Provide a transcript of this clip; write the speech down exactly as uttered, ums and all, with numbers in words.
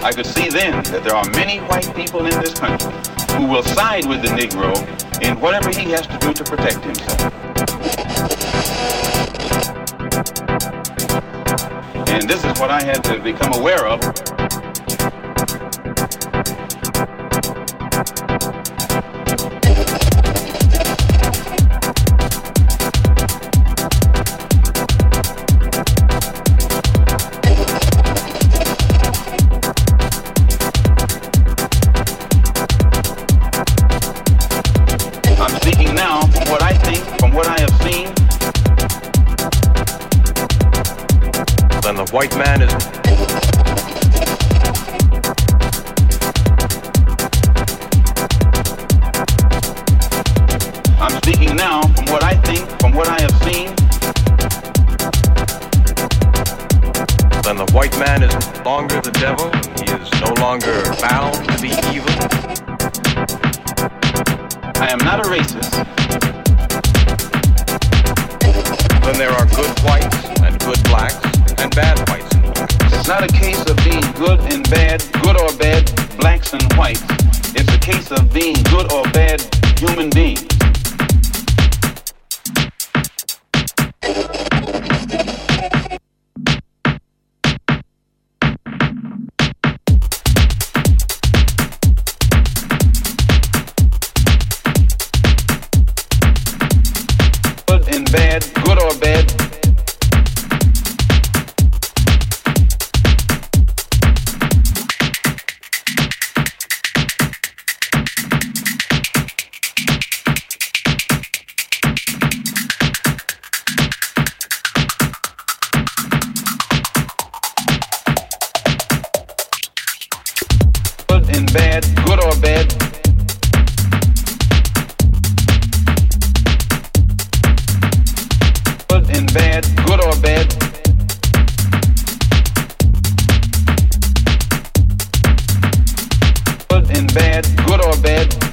I could see then that there are many white people in this country who will side with the Negro in whatever he has to do to protect himself. And this is what I had to become aware of. White man is I'm speaking now from what I think, from what I have seen. Then the white man is no longer the devil. He is no longer bound to be evil. I am not a racist. Then there are good whites and good blacks and bad whites and blacks. It's not a case of being good and bad, good or bad blacks and whites. It's a case of being good or bad human beings. Good and bad, good or bad. And bad, good or bad. Good and bad, good or bad. Good and bad, good or bad.